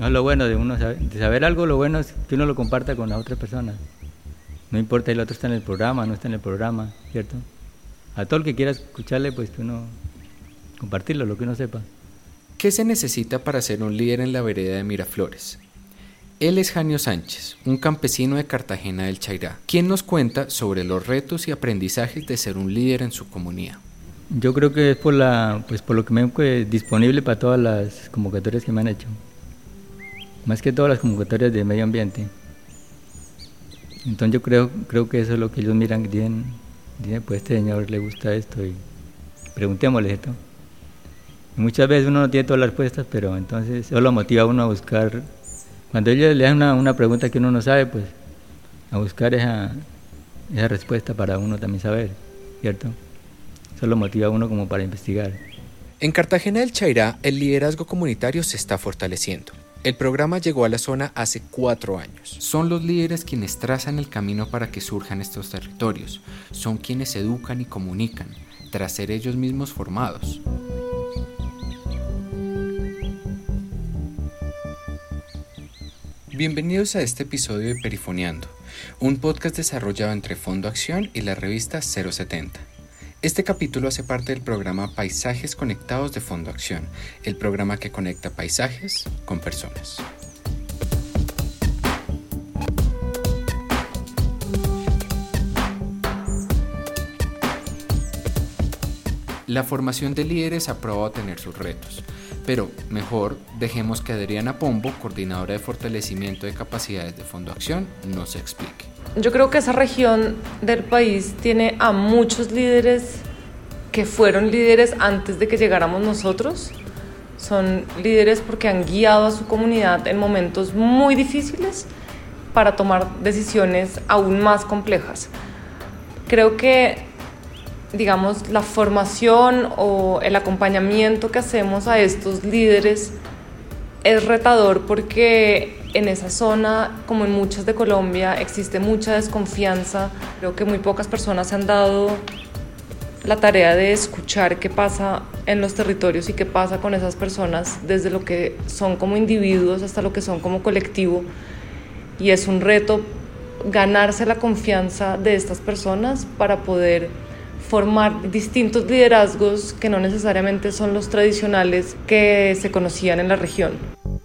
No es lo bueno de uno de saber algo, lo bueno es que uno lo comparta con las otras personas. No importa si el otro está en el programa, no está en el programa, ¿cierto? A todo el que quiera escucharle, pues que uno compartirlo, lo que uno sepa. ¿Qué se necesita para ser un líder en la vereda de Miraflores? Él es Janio Sánchez, un campesino de Cartagena del Chairá, quien nos cuenta sobre los retos y aprendizajes de ser un líder en su comunidad. Yo creo que es por lo que me he disponible para todas las convocatorias que me han hecho. Más que todas las convocatorias de medio ambiente. Entonces yo creo que eso es lo que ellos miran, dicen, pues este señor le gusta esto y preguntémosle esto. Y muchas veces uno no tiene todas las respuestas, pero entonces eso lo motiva a uno a buscar. Cuando ellos le dan una pregunta que uno no sabe, pues a buscar esa respuesta para uno también saber, ¿cierto? Eso lo motiva a uno como para investigar. En Cartagena del Chairá, el liderazgo comunitario se está fortaleciendo. El programa llegó a la zona hace 4 años. Son los líderes quienes trazan el camino para que surjan estos territorios. Son quienes educan y comunican, tras ser ellos mismos formados. Bienvenidos a este episodio de Perifoneando, un podcast desarrollado entre Fondo Acción y la revista 070. Este capítulo hace parte del programa Paisajes Conectados de Fondo Acción, el programa que conecta paisajes con personas. La formación de líderes ha probado tener sus retos, pero mejor dejemos que Adriana Pombo, coordinadora de fortalecimiento de capacidades de Fondo Acción, nos explique. Yo creo que esa región del país tiene a muchos líderes que fueron líderes antes de que llegáramos nosotros. Son líderes porque han guiado a su comunidad en momentos muy difíciles para tomar decisiones aún más complejas. Creo que, digamos, la formación o el acompañamiento que hacemos a estos líderes es retador porque en esa zona, como en muchas de Colombia, existe mucha desconfianza. Creo que muy pocas personas se han dado la tarea de escuchar qué pasa en los territorios y qué pasa con esas personas, desde lo que son como individuos hasta lo que son como colectivo. Y es un reto ganarse la confianza de estas personas para poder formar distintos liderazgos que no necesariamente son los tradicionales que se conocían en la región.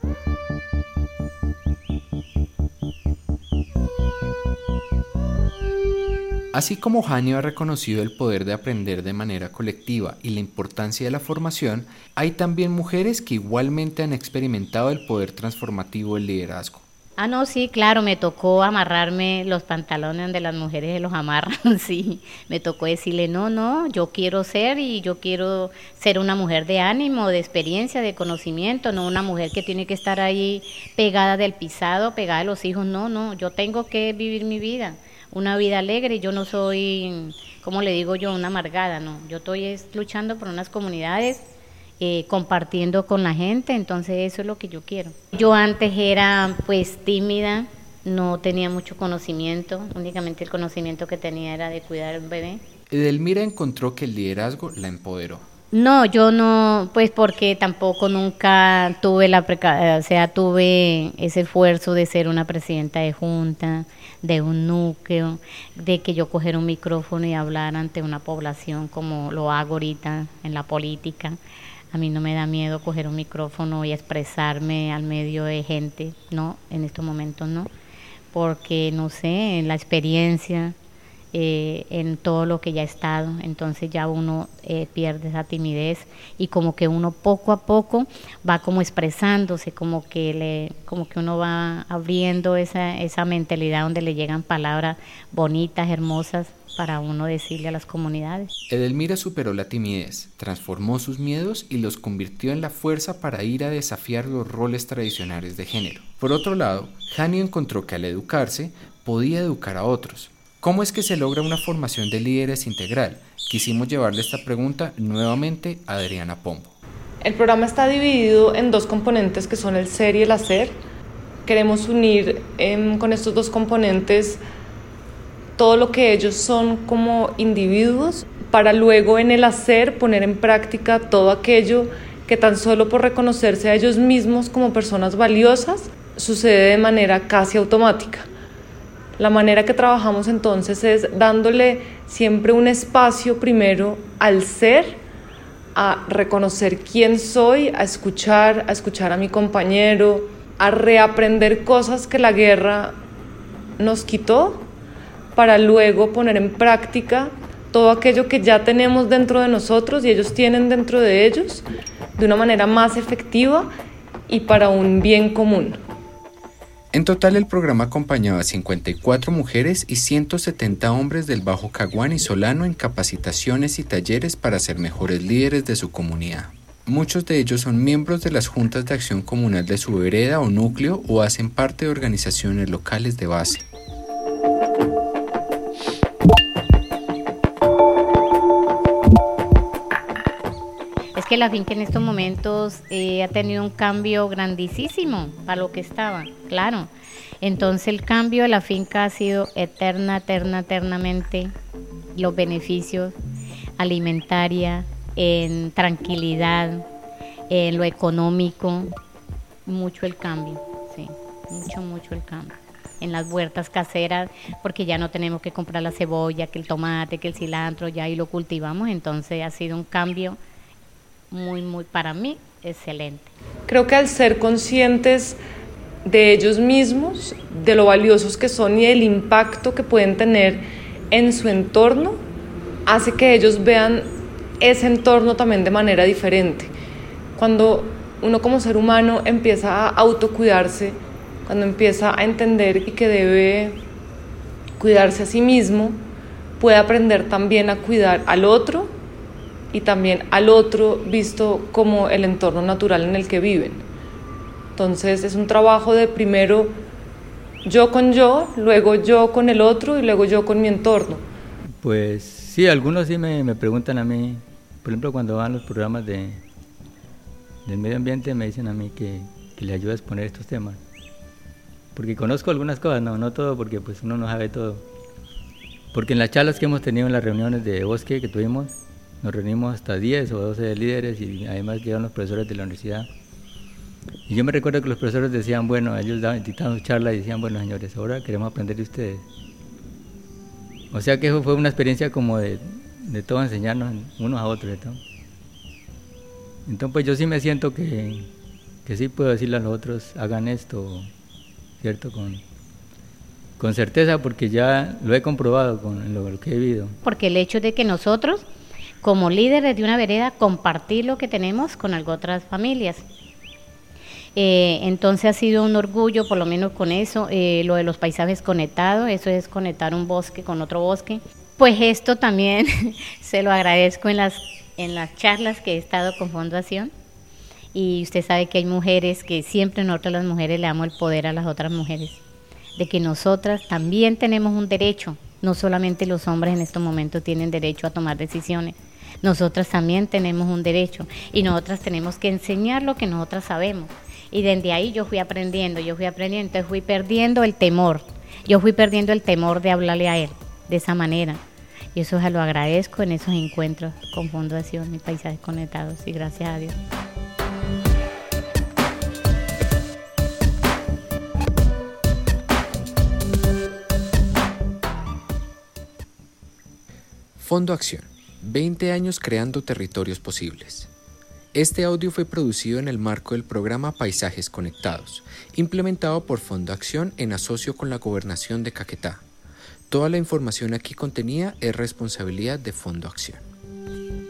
Así como Janio ha reconocido el poder de aprender de manera colectiva y la importancia de la formación, hay también mujeres que igualmente han experimentado el poder transformativo del liderazgo. No, sí, claro, me tocó amarrarme los pantalones donde las mujeres se los amarran, sí. Me tocó decirle, no, yo quiero ser una mujer de ánimo, de experiencia, de conocimiento, no una mujer que tiene que estar ahí pegada del pisado, pegada a los hijos, no, yo tengo que vivir mi vida, una vida alegre. Yo no soy, como le digo yo, una amargada, no. Yo estoy luchando por unas comunidades, compartiendo con la gente, entonces eso es lo que yo quiero. Yo antes era pues tímida, no tenía mucho conocimiento, únicamente el conocimiento que tenía era de cuidar a un bebé. Edelmira encontró que el liderazgo la empoderó. No, yo no, pues porque tampoco nunca tuve tuve ese esfuerzo de ser una presidenta de junta, de un núcleo, de que yo cogiera un micrófono y hablar ante una población como lo hago ahorita en la política. A mí no me da miedo coger un micrófono y expresarme al medio de gente, no, en estos momentos no, porque no sé, en la experiencia, en todo lo que ya he estado, entonces ya uno pierde esa timidez y como que uno poco a poco va como expresándose, como que uno va abriendo esa mentalidad donde le llegan palabras bonitas, hermosas, para uno decirle a las comunidades. Edelmira superó la timidez, transformó sus miedos y los convirtió en la fuerza para ir a desafiar los roles tradicionales de género. Por otro lado, Janio encontró que al educarse, podía educar a otros. ¿Cómo es que se logra una formación de líderes integral? Quisimos llevarle esta pregunta nuevamente a Adriana Pombo. El programa está dividido en 2 componentes que son el ser y el hacer. Queremos unir con estos 2 componentes todo lo que ellos son como individuos, para luego en el hacer poner en práctica todo aquello que tan solo por reconocerse a ellos mismos como personas valiosas sucede de manera casi automática. La manera que trabajamos entonces es dándole siempre un espacio primero al ser, a reconocer quién soy, a escuchar a mi compañero, a reaprender cosas que la guerra nos quitó, para luego poner en práctica todo aquello que ya tenemos dentro de nosotros y ellos tienen dentro de ellos de una manera más efectiva y para un bien común. En total, el programa acompañaba a 54 mujeres y 170 hombres del Bajo Caguán y Solano en capacitaciones y talleres para ser mejores líderes de su comunidad. Muchos de ellos son miembros de las juntas de acción comunal de su vereda o núcleo o hacen parte de organizaciones locales de base. Es que la finca en estos momentos ha tenido un cambio grandísimo para lo que estaba, claro. Entonces el cambio de la finca ha sido eternamente los beneficios alimentaria, en tranquilidad, en lo económico, mucho el cambio, sí, mucho el cambio. En las huertas caseras, porque ya no tenemos que comprar la cebolla, que el tomate, que el cilantro, ya ahí lo cultivamos, entonces ha sido un cambio muy para mí excelente. Creo que al ser conscientes de ellos mismos, de lo valiosos que son y del impacto que pueden tener en su entorno, hace que ellos vean ese entorno también de manera diferente. Cuando uno como ser humano empieza a autocuidarse, cuando empieza a entender que debe cuidarse a sí mismo, puede aprender también a cuidar al otro y también al otro visto como el entorno natural en el que viven. Entonces es un trabajo de primero yo con yo, luego yo con el otro y luego yo con mi entorno. Pues sí, algunos sí me preguntan a mí, por ejemplo cuando van los programas del medio ambiente me dicen a mí que les ayude a exponer estos temas. Porque conozco algunas cosas, no todo, porque pues uno no sabe todo. Porque en las charlas que hemos tenido en las reuniones de bosque que tuvimos, nos reunimos hasta 10 o 12 líderes y además llegaron los profesores de la universidad. Y yo me recuerdo que los profesores decían, bueno, ellos dictaban su charla y decían, bueno señores, ahora queremos aprender de ustedes. O sea que eso fue una experiencia como de todos enseñarnos unos a otros. Entonces pues yo sí me siento que sí puedo decirle a los otros, hagan esto, ¿cierto? Con certeza, porque ya lo he comprobado con lo que he vivido. Porque el hecho de que nosotros, como líderes de una vereda, compartir lo que tenemos con otras familias. Entonces ha sido un orgullo, por lo menos con eso, lo de los paisajes conectados, eso es conectar un bosque con otro bosque. Pues esto también se lo agradezco en las charlas que he estado con Fundación. Y usted sabe que hay mujeres que siempre nosotros las mujeres le damos el poder a las otras mujeres, de que nosotras también tenemos un derecho, no solamente los hombres en estos momentos tienen derecho a tomar decisiones, nosotras también tenemos un derecho y nosotras tenemos que enseñar lo que nosotras sabemos. Y desde ahí yo fui aprendiendo, entonces fui perdiendo el temor de hablarle a él de esa manera. Y eso se lo agradezco en esos encuentros con Fundación y Paisajes Conectados, y gracias a Dios. Fondo Acción, 20 años creando territorios posibles. Este audio fue producido en el marco del programa Paisajes Conectados, implementado por Fondo Acción en asocio con la Gobernación de Caquetá. Toda la información aquí contenida es responsabilidad de Fondo Acción.